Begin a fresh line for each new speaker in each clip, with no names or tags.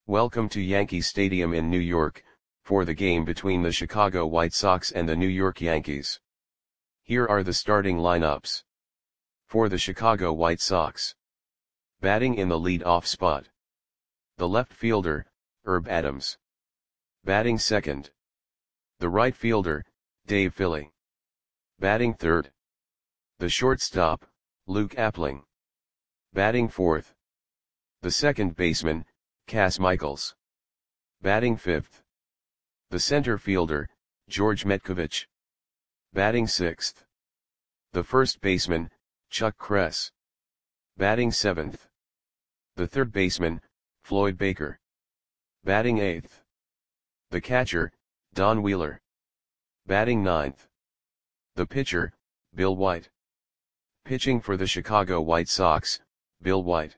Welcome to Yankee Stadium in New York, for the game between the Chicago White Sox and the New York Yankees. Here are the starting lineups. For the Chicago White Sox. Batting in the lead-off spot. The left fielder, Herb Adams. Batting second. The right fielder, Dave Philly. Batting third. The shortstop, Luke Appling. Batting fourth. The second baseman, Cas Michaels. Batting fifth. The center fielder, George Metcovich. Batting sixth. The first baseman, Chuck Kress. Batting seventh. The third baseman, Floyd Baker. Batting eighth. The catcher, Don Wheeler. Batting ninth. The pitcher, Bill White. Pitching for the Chicago White Sox, Bill White.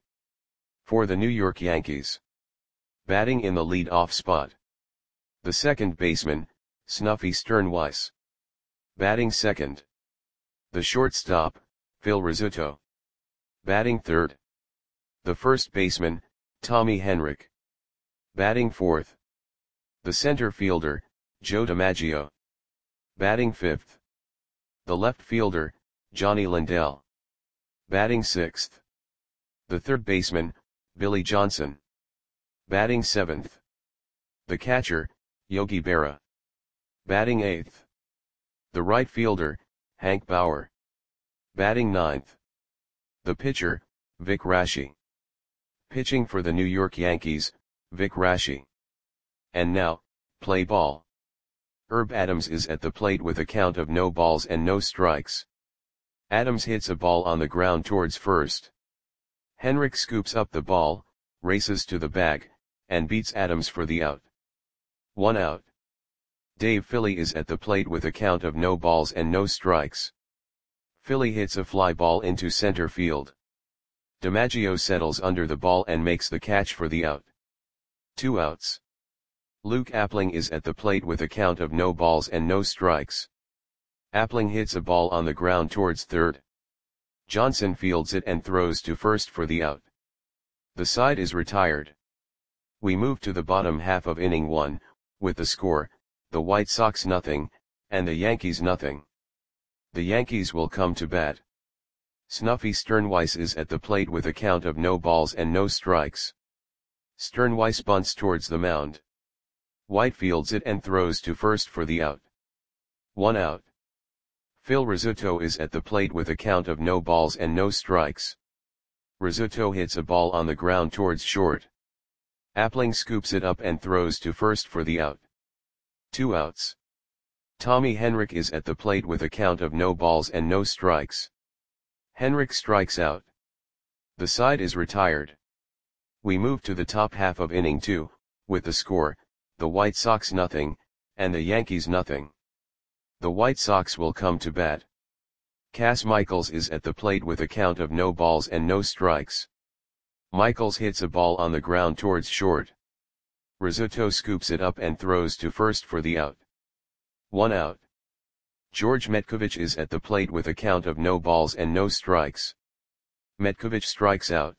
For the New York Yankees. Batting in the lead-off spot. The second baseman, Snuffy Sternweiss. Batting second. The shortstop, Phil Rizzuto. Batting third. The first baseman, Tommy Henrich. Batting fourth. The center fielder, Joe DiMaggio. Batting fifth. The left fielder, Johnny Lindell. Batting sixth. The third baseman, Billy Johnson. Batting seventh. The catcher, Yogi Berra. Batting eighth. The right fielder, Hank Bauer. Batting ninth. The pitcher, Vic Raschi. Pitching for the New York Yankees, Vic Raschi. And now, play ball. Herb Adams is at the plate with a count of no balls and no strikes. Adams hits a ball on the ground towards first. Henrich scoops up the ball, races to the bag, and beats Adams for the out. 1 out. Dave Philly is at the plate with a count of no balls and no strikes. Philly hits a fly ball into center field. DiMaggio settles under the ball and makes the catch for the out. 2 outs. Luke Appling is at the plate with a count of no balls and no strikes. Appling hits a ball on the ground towards third. Johnson fields it and throws to first for the out. The side is retired. We move to the bottom half of inning 1, with the score, the White Sox 0, and the Yankees 0. The Yankees will come to bat. Snuffy Sternweiss is at the plate with a count of no balls and no strikes. Sternweiss bunts towards the mound. White fields it and throws to first for the out. 1 out. Phil Rizzuto is at the plate with a count of no balls and no strikes. Rizzuto hits a ball on the ground towards short. Appling scoops it up and throws to first for the out. 2 outs. Tommy Henrich is at the plate with a count of no balls and no strikes. Henrich strikes out. The side is retired. We move to the top half of inning 2, with the score, the White Sox 0, and the Yankees 0. The White Sox will come to bat. Cas Michaels is at the plate with a count of no balls and no strikes. Michaels hits a ball on the ground towards short. Rizzuto scoops it up and throws to first for the out. 1 out. George Metcovich is at the plate with a count of no balls and no strikes. Metcovich strikes out.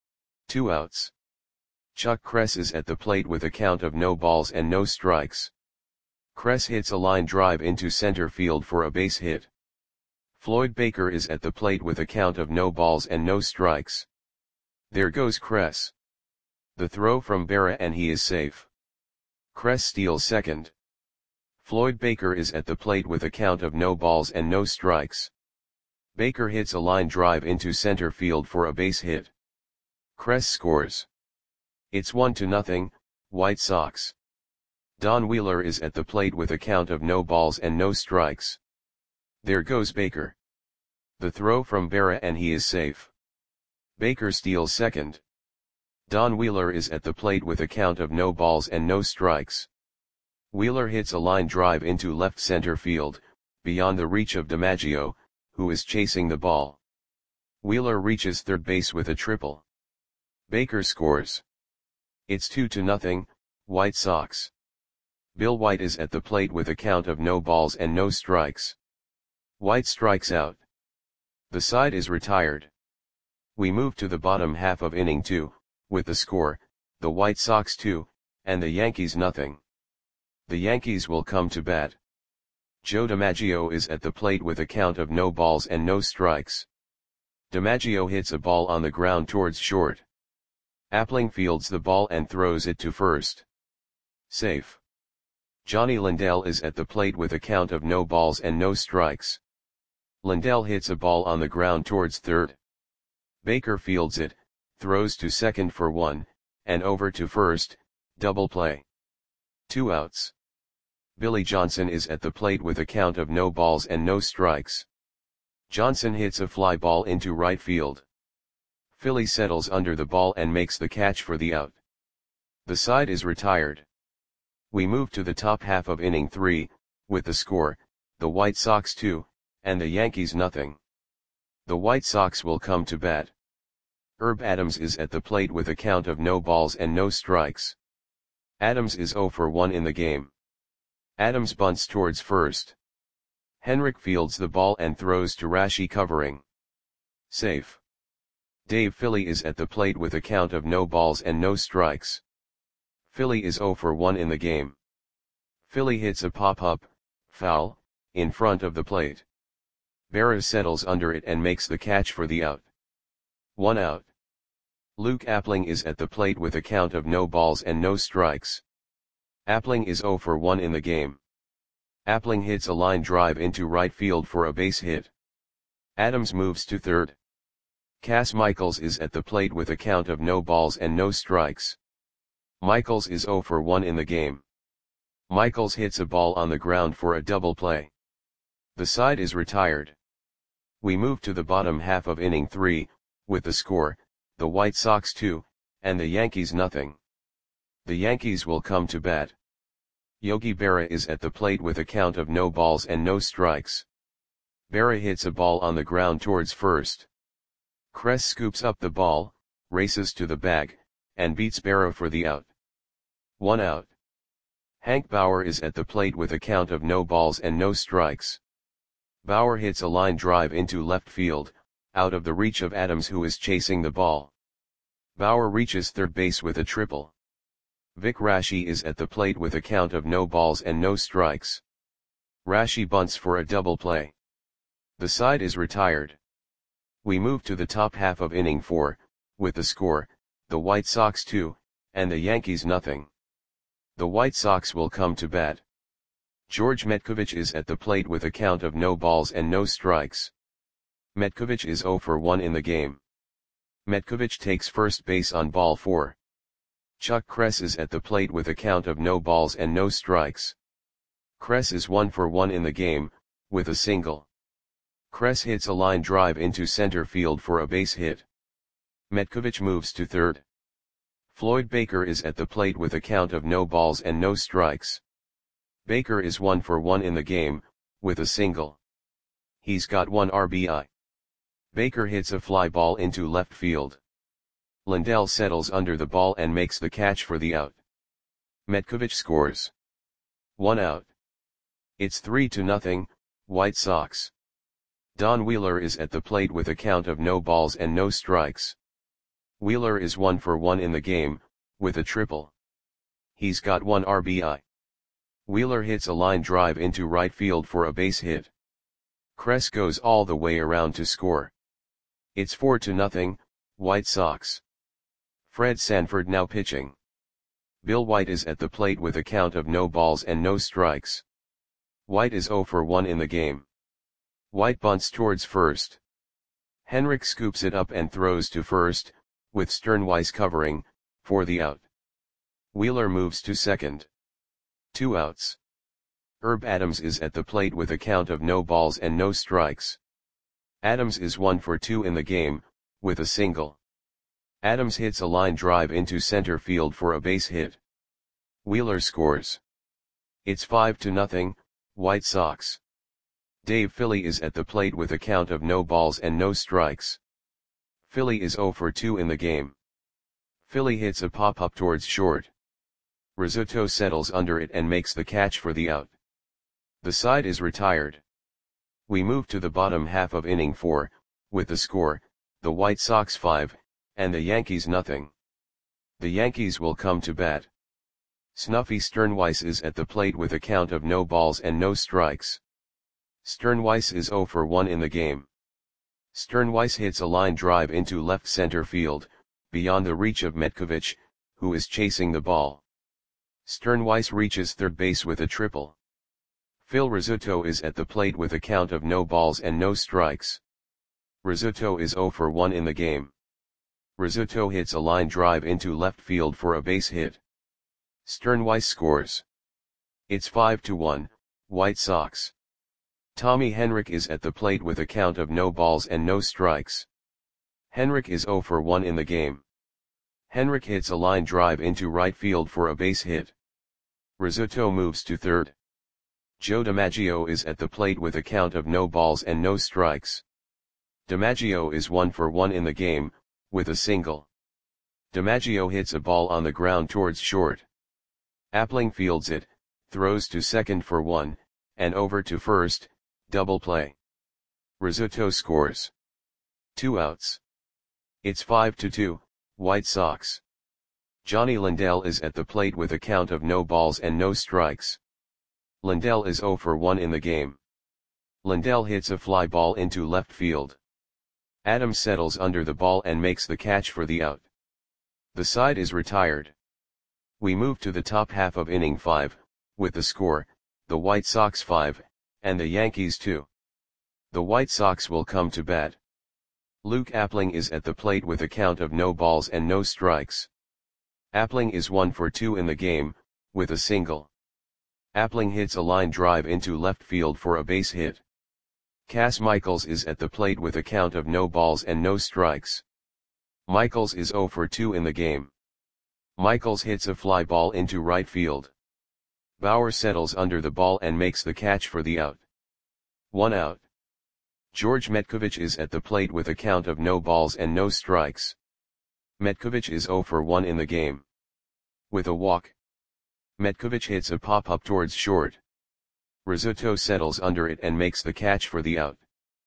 2 outs. Chuck Kress is at the plate with a count of no balls and no strikes. Kress hits a line drive into center field for a base hit. Floyd Baker is at the plate with a count of no balls and no strikes. There goes Kress. The throw from Berra and he is safe. Kress steals second. Floyd Baker is at the plate with a count of no balls and no strikes. Baker hits a line drive into center field for a base hit. Kress scores. It's 1-0, White Sox. Don Wheeler is at the plate with a count of no balls and no strikes. There goes Baker. The throw from Berra and he is safe. Baker steals second. Don Wheeler is at the plate with a count of no balls and no strikes. Wheeler hits a line drive into left center field, beyond the reach of DiMaggio, who is chasing the ball. Wheeler reaches third base with a triple. Baker scores. It's 2-0, White Sox. Bill White is at the plate with a count of no balls and no strikes. White strikes out. The side is retired. We move to the bottom half of inning 2, with the score, the White Sox 2, and the Yankees nothing. The Yankees will come to bat. Joe DiMaggio is at the plate with a count of no balls and no strikes. DiMaggio hits a ball on the ground towards short. Appling fields the ball and throws it to first. Safe. Johnny Lindell is at the plate with a count of no balls and no strikes. Lindell hits a ball on the ground towards third. Baker fields it, throws to second for 1, and over to first, double play. 2 outs. Billy Johnson is at the plate with a count of no balls and no strikes. Johnson hits a fly ball into right field. Philly settles under the ball and makes the catch for the out. The side is retired. We move to the top half of inning 3, with the score, the White Sox 2, and the Yankees nothing. The White Sox will come to bat. Herb Adams is at the plate with a count of no balls and no strikes. Adams is 0 for 1 in the game. Adams bunts towards first. Henrik fields the ball and throws to Rashi covering. Safe. Dave Philly is at the plate with a count of no balls and no strikes. Philly is 0 for 1 in the game. Philly hits a pop-up, foul, in front of the plate. Berra settles under it and makes the catch for the out. 1 out. Luke Appling is at the plate with a count of no balls and no strikes. Appling is 0 for 1 in the game. Appling hits a line drive into right field for a base hit. Adams moves to third. Cass Michaels is at the plate with a count of no balls and no strikes. Michaels is 0 for 1 in the game. Michaels hits a ball on the ground for a double play. The side is retired. We move to the bottom half of inning 3, with the score, the White Sox 2, and the Yankees nothing. The Yankees will come to bat. Yogi Berra is at the plate with a count of no balls and no strikes. Berra hits a ball on the ground towards first. Kress scoops up the ball, races to the bag, and beats Berra for the out. 1 out. Hank Bauer is at the plate with a count of no balls and no strikes. Bauer hits a line drive into left field, out of the reach of Adams who is chasing the ball. Bauer reaches third base with a triple. Vic Rashi is at the plate with a count of no balls and no strikes. Rashi bunts for a double play. The side is retired. We move to the top half of inning 4, with the score, the White Sox 2, and the Yankees nothing. The White Sox will come to bat. George Metkovich is at the plate with a count of no balls and no strikes. Metkovich is 0 for 1 in the game. Metkovich takes first base on ball 4. Chuck Kress is at the plate with a count of no balls and no strikes. Kress is 1 for 1 in the game, with a single. Kress hits a line drive into center field for a base hit. Metkovich moves to third. Floyd Baker is at the plate with a count of no balls and no strikes. Baker is 1 for 1 in the game, with a single. He's got 1 RBI. Baker hits a fly ball into left field. Lindell settles under the ball and makes the catch for the out. Metkovich scores. 1 out. It's 3-0, White Sox. Don Wheeler is at the plate with a count of no balls and no strikes. Wheeler is 1 for 1 in the game, with a triple. He's got 1 RBI. Wheeler hits a line drive into right field for a base hit. Kress goes all the way around to score. It's 4-0, White Sox. Fred Sanford now pitching. Bill White is at the plate with a count of no balls and no strikes. White is 0 for 1 in the game. White bunts towards first. Henrik scoops it up and throws to first, with Sternweis covering, for the out. Wheeler moves to second. 2 outs. Herb Adams is at the plate with a count of no balls and no strikes. Adams is 1 for 2 in the game, with a single. Adams hits a line drive into center field for a base hit. Wheeler scores. It's 5-0, White Sox. Dave Philly is at the plate with a count of no balls and no strikes. Philly is 0 for 2 in the game. Philly hits a pop-up towards short. Rizzuto settles under it and makes the catch for the out. The side is retired. We move to the bottom half of inning 4, with the score, the White Sox 5, and the Yankees nothing. The Yankees will come to bat. Snuffy Sternweiss is at the plate with a count of no balls and no strikes. Sternweiss is 0 for 1 in the game. Sternweiss hits a line drive into left center field, beyond the reach of Metkovich, who is chasing the ball. Sternweiss reaches third base with a triple. Phil Rizzuto is at the plate with a count of no balls and no strikes. Rizzuto is 0 for 1 in the game. Rizzuto hits a line drive into left field for a base hit. Sternweiss scores. It's 5-1, White Sox. Tommy Henrich is at the plate with a count of no balls and no strikes. Henrich is 0 for 1 in the game. Henrich hits a line drive into right field for a base hit. Rizzuto moves to third. Joe DiMaggio is at the plate with a count of no balls and no strikes. DiMaggio is 1 for 1 in the game, with a single. DiMaggio hits a ball on the ground towards short. Appling fields it, throws to second for 1, and over to first, double play. Rizzuto scores. 2 outs. It's 5-2, White Sox. Johnny Lindell is at the plate with a count of no balls and no strikes. Lindell is 0 for 1 in the game. Lindell hits a fly ball into left field. Adams settles under the ball and makes the catch for the out. The side is retired. We move to the top half of inning 5, with the score, the White Sox 5, and the Yankees 2. The White Sox will come to bat. Luke Appling is at the plate with a count of no balls and no strikes. Appling is 1 for 2 in the game, with a single. Appling hits a line drive into left field for a base hit. Cass Michaels is at the plate with a count of no balls and no strikes. Michaels is 0 for 2 in the game. Michaels hits a fly ball into right field. Bauer settles under the ball and makes the catch for the out. 1 out. George Metkovich is at the plate with a count of no balls and no strikes. Metkovich is 0 for 1 in the game. With a walk. Metkovich hits a pop-up towards short. Rizzuto settles under it and makes the catch for the out.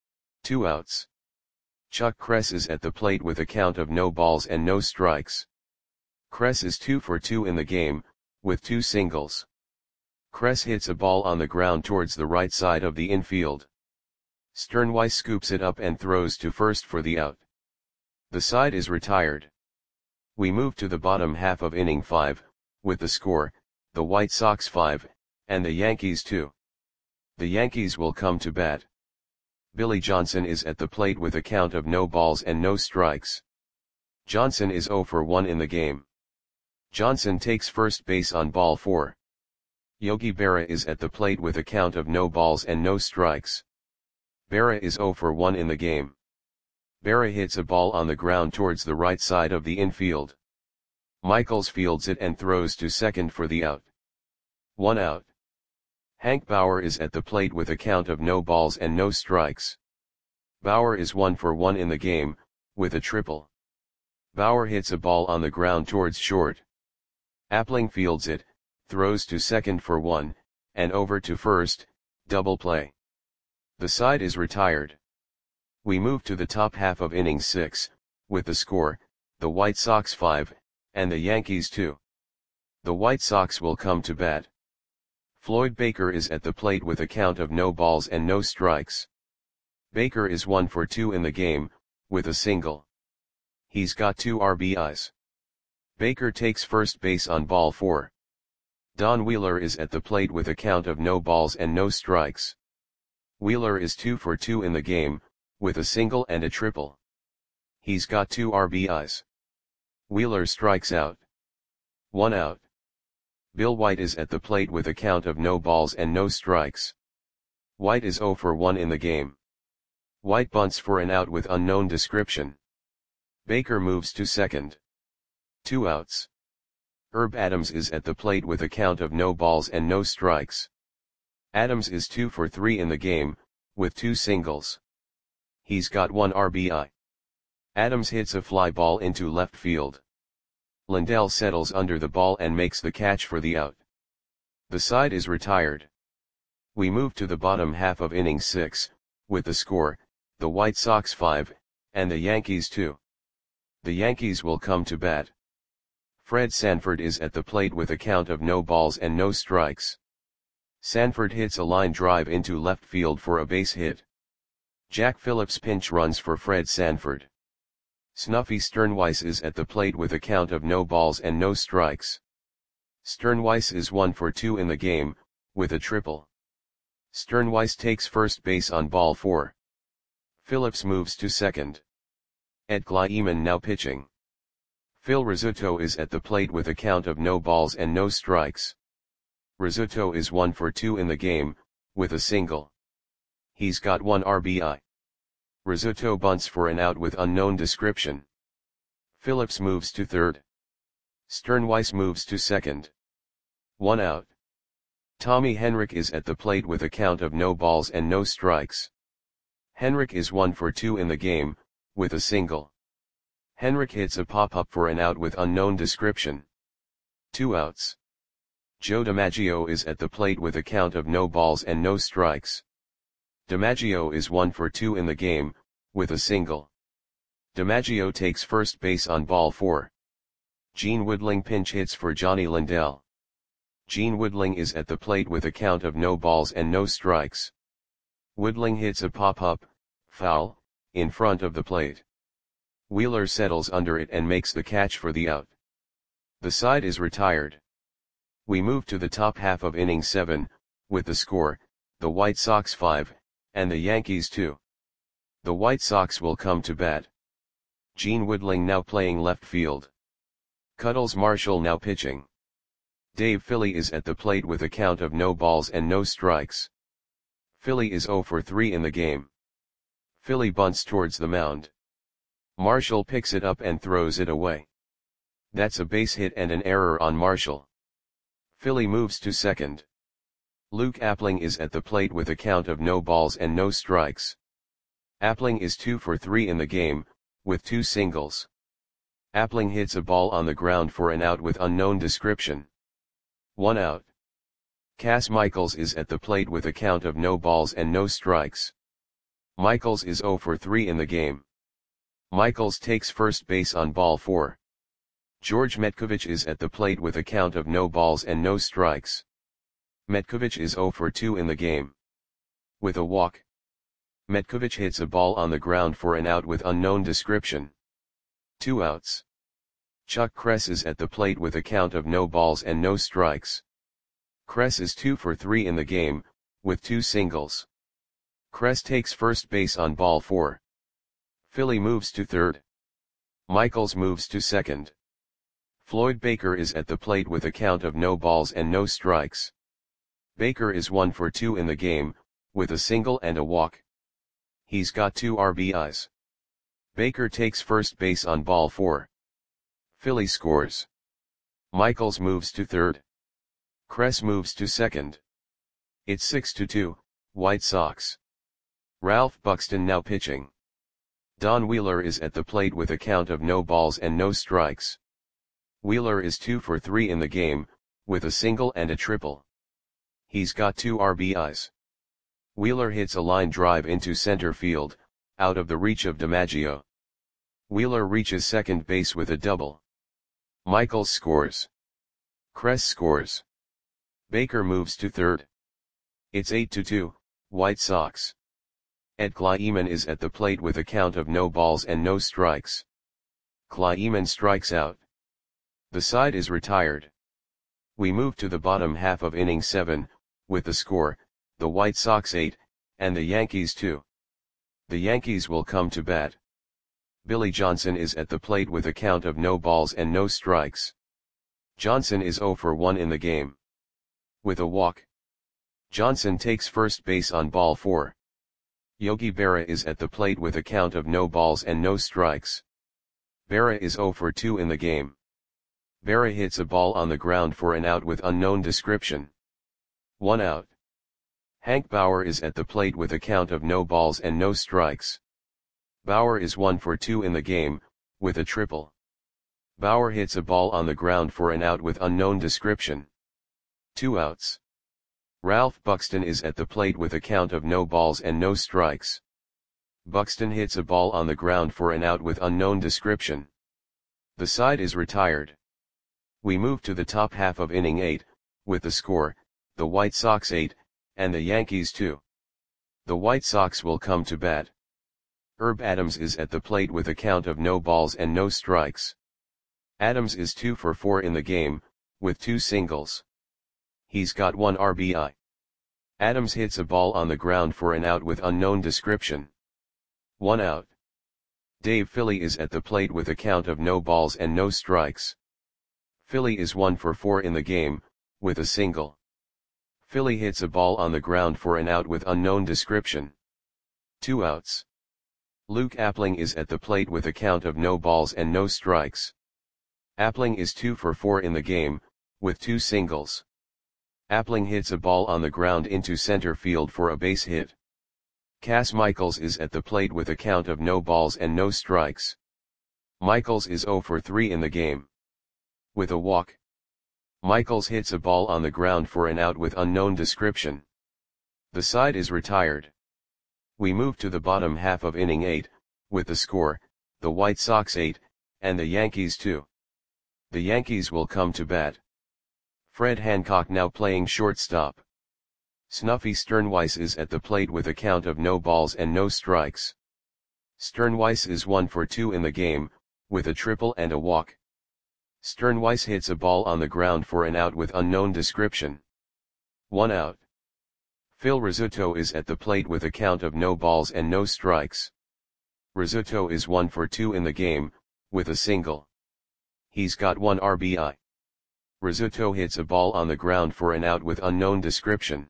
2 outs. Chuck Kress is at the plate with a count of no balls and no strikes. Kress is 2 for 2 in the game, with 2 singles. Kress hits a ball on the ground towards the right side of the infield. Sternweiss scoops it up and throws to first for the out. The side is retired. We move to the bottom half of inning 5, with the score, the White Sox 5, and the Yankees 2. The Yankees will come to bat. Billy Johnson is at the plate with a count of no balls and no strikes. Johnson is 0 for 1 in the game. Johnson takes first base on ball 4. Yogi Berra is at the plate with a count of no balls and no strikes. Berra is 0 for 1 in the game. Berra hits a ball on the ground towards the right side of the infield. Michaels fields it and throws to second for the out. 1 out. Hank Bauer is at the plate with a count of no balls and no strikes. Bauer is 1 for 1 in the game, with a triple. Bauer hits a ball on the ground towards short. Appling fields it, throws to second for 1, and over to first, double play. The side is retired. We move to the top half of inning 6, with the score, the White Sox 5, and the Yankees 2. The White Sox will come to bat. Floyd Baker is at the plate with a count of no balls and no strikes. Baker is 1 for 2 in the game, with a single. He's got 2 RBIs. Baker takes first base on ball 4. Don Wheeler is at the plate with a count of no balls and no strikes. Wheeler is 2 for 2 in the game, with a single and a triple. He's got 2 RBIs. Wheeler strikes out. 1 out. Bill White is at the plate with a count of no balls and no strikes. White is 0 for 1 in the game. White bunts for an out with unknown description. Baker moves to second. 2 outs. Herb Adams is at the plate with a count of no balls and no strikes. Adams is 2 for 3 in the game, with 2 singles. He's got 1 RBI. Adams hits a fly ball into left field. Lindell settles under the ball and makes the catch for the out. The side is retired. We move to the bottom half of inning 6, with the score, the White Sox 5, and the Yankees 2. The Yankees will come to bat. Fred Sanford is at the plate with a count of no balls and no strikes. Sanford hits a line drive into left field for a base hit. Jack Phillips pinch runs for Fred Sanford. Snuffy Sternweiss is at the plate with a count of no balls and no strikes. Sternweiss is 1 for 2 in the game, with a triple. Sternweiss takes first base on ball 4. Phillips moves to second. Ed Kleiman now pitching. Phil Rizzuto is at the plate with a count of no balls and no strikes. Rizzuto is 1 for 2 in the game, with a single. He's got 1 RBI. Rizzuto bunts for an out with unknown description. Phillips moves to third. Sternweiss moves to second. 1 out. Tommy Henrich is at the plate with a count of no balls and no strikes. Henrich is 1 for 2 in the game, with a single. Henrich hits a pop-up for an out with unknown description. 2 outs. Joe DiMaggio is at the plate with a count of no balls and no strikes. DiMaggio is 1 for 2 in the game, with a single. DiMaggio takes first base on ball 4. Gene Woodling pinch hits for Johnny Lindell. Gene Woodling is at the plate with a count of no balls and no strikes. Woodling hits a pop-up, foul, in front of the plate. Wheeler settles under it and makes the catch for the out. The side is retired. We move to the top half of inning 7, with the score, the White Sox 5, and the Yankees 2. The White Sox will come to bat. Gene Woodling now playing left field. Cuddles Marshall now pitching. Dave Philly is at the plate with a count of no balls and no strikes. Philly is 0 for 3 in the game. Philly bunts towards the mound. Marshall picks it up and throws it away. That's a base hit and an error on Marshall. Philly moves to second. Luke Appling is at the plate with a count of no balls and no strikes. Appling is 2 for 3 in the game, with 2 singles. Appling hits a ball on the ground for an out with unknown description. 1 out. Cass Michaels is at the plate with a count of no balls and no strikes. Michaels is 0 for 3 in the game. Michaels takes first base on ball 4. George Metkovich is at the plate with a count of no balls and no strikes. Metkovich is 0 for 2 in the game. With a walk. Metkovich hits a ball on the ground for an out with unknown description. 2 outs. Chuck Kress is at the plate with a count of no balls and no strikes. Kress is 2 for 3 in the game, with 2 singles. Kress takes first base on ball 4. Philly moves to third. Michaels moves to second. Floyd Baker is at the plate with a count of no balls and no strikes. Baker is 1 for 2 in the game, with a single and a walk. He's got 2 RBIs. Baker takes first base on ball 4. Philly scores. Michaels moves to third. Kress moves to second. It's 6-2, White Sox. Ralph Buxton now pitching. Don Wheeler is at the plate with a count of no balls and no strikes. Wheeler is 2 for 3 in the game, with a single and a triple. He's got 2 RBIs. Wheeler hits a line drive into center field, out of the reach of DiMaggio. Wheeler reaches second base with a double. Michaels scores. Kress scores. Baker moves to third. It's 8-2, White Sox. Ed Kleiman is at the plate with a count of no balls and no strikes. Kleiman strikes out. The side is retired. We move to the bottom half of inning 7, with the score, the White Sox 8, and the Yankees 2. The Yankees will come to bat. Billy Johnson is at the plate with a count of no balls and no strikes. Johnson is 0 for 1 in the game. With a walk. Johnson takes first base on ball 4. Yogi Berra is at the plate with a count of no balls and no strikes. Berra is 0 for 2 in the game. Berra hits a ball on the ground for an out with unknown description. 1 out. Hank Bauer is at the plate with a count of no balls and no strikes. Bauer is 1 for 2 in the game, with a triple. Bauer hits a ball on the ground for an out with unknown description. 2 outs. Ralph Buxton is at the plate with a count of no balls and no strikes. Buxton hits a ball on the ground for an out with unknown description. The side is retired. We move to the top half of inning 8, with the score, the White Sox 8, and the Yankees 2. The White Sox will come to bat. Herb Adams is at the plate with a count of no balls and no strikes. Adams is 2 for 4 in the game, with 2 singles. He's got 1 RBI. Adams hits a ball on the ground for an out with unknown description. 1 out. Dave Philly is at the plate with a count of no balls and no strikes. Philly is 1 for 4 in the game, with a single. Philly hits a ball on the ground for an out with unknown description. 2 outs. Luke Appling is at the plate with a count of no balls and no strikes. Appling is 2 for 4 in the game, with 2 singles. Appling hits a ball on the ground into center field for a base hit. Cass Michaels is at the plate with a count of no balls and no strikes. Michaels is 0 for 3 in the game. With a walk. Michaels hits a ball on the ground for an out with unknown description. The side is retired. We move to the bottom half of inning 8, with the score, the White Sox 8, and the Yankees 2. The Yankees will come to bat. Fred Hancock now playing shortstop. Snuffy Sternweiss is at the plate with a count of no balls and no strikes. Sternweiss is 1 for 2 in the game, with a triple and a walk. Sternweiss hits a ball on the ground for an out with unknown description. 1 out. Phil Rizzuto is at the plate with a count of no balls and no strikes. Rizzuto is 1 for 2 in the game, with a single. He's got 1 RBI. Rizzuto hits a ball on the ground for an out with unknown description.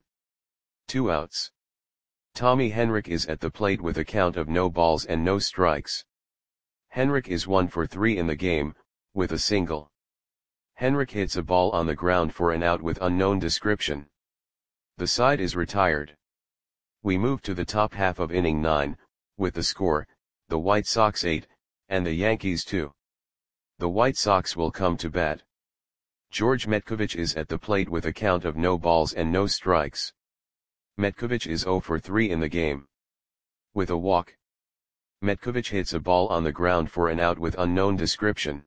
2 outs. Tommy Henrich is at the plate with a count of no balls and no strikes. Henrich is 1 for 3 in the game, with a single. Henrich hits a ball on the ground for an out with unknown description. The side is retired. We move to the top half of inning 9, with the score, the White Sox 8, and the Yankees 2. The White Sox will come to bat. George Metkovich is at the plate with a count of no balls and no strikes. Metkovich is 0 for 3 in the game. With a walk. Metkovich hits a ball on the ground for an out with unknown description.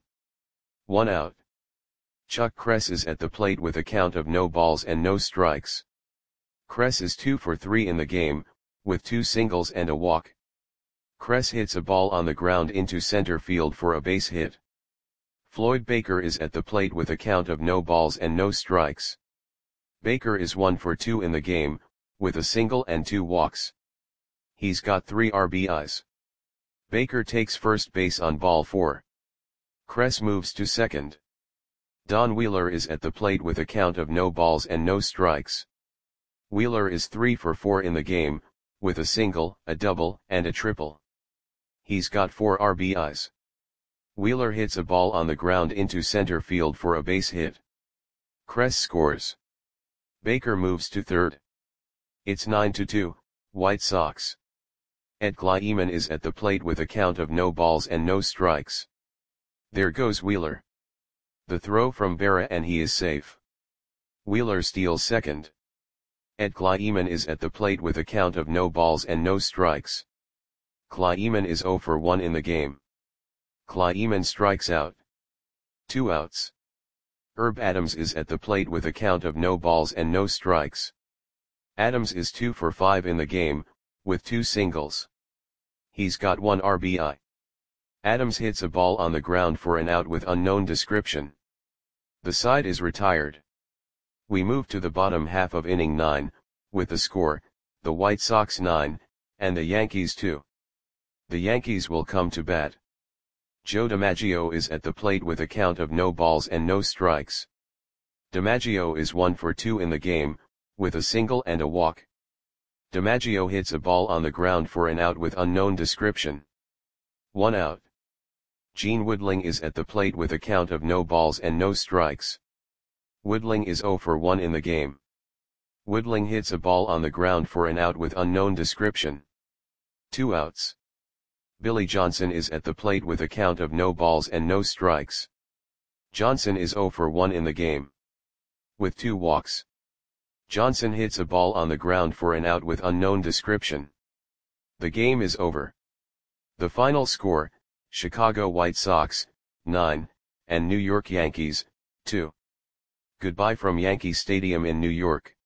1 out. Chuck Kress is at the plate with a count of no balls and no strikes. Kress is 2 for 3 in the game, with 2 singles and a walk. Kress hits a ball on the ground into center field for a base hit. Floyd Baker is at the plate with a count of no balls and no strikes. Baker is 1 for 2 in the game, with a single and 2 walks. He's got 3 RBIs. Baker takes first base on ball 4. Kress moves to second. Don Wheeler is at the plate with a count of no balls and no strikes. Wheeler is 3 for 4 in the game, with a single, a double, and a triple. He's got 4 RBIs. Wheeler hits a ball on the ground into center field for a base hit. Kress scores. Baker moves to third. It's 9-2, White Sox. Ed Kleiman is at the plate with a count of no balls and no strikes. There goes Wheeler. The throw from Berra and he is safe. Wheeler steals second. Ed Kleiman is at the plate with a count of no balls and no strikes. Kleiman is 0 for 1 in the game. Kleiman strikes out. 2 outs. Herb Adams is at the plate with a count of no balls and no strikes. Adams is 2 for 5 in the game, with 2 singles. He's got 1 RBI. Adams hits a ball on the ground for an out with unknown description. The side is retired. We move to the bottom half of inning 9, with the score, the White Sox 9, and the Yankees 2. The Yankees will come to bat. Joe DiMaggio is at the plate with a count of no balls and no strikes. DiMaggio is 1 for 2 in the game, with a single and a walk. DiMaggio hits a ball on the ground for an out with unknown description. 1 out. Gene Woodling is at the plate with a count of no balls and no strikes. Woodling is 0 for 1 in the game. Woodling hits a ball on the ground for an out with unknown description. 2 outs. Billy Johnson is at the plate with a count of no balls and no strikes. Johnson is 0 for 1 in the game. With 2 walks. Johnson hits a ball on the ground for an out with unknown description. The game is over. The final score, Chicago White Sox, 9, and New York Yankees, 2. Goodbye from Yankee Stadium in New York.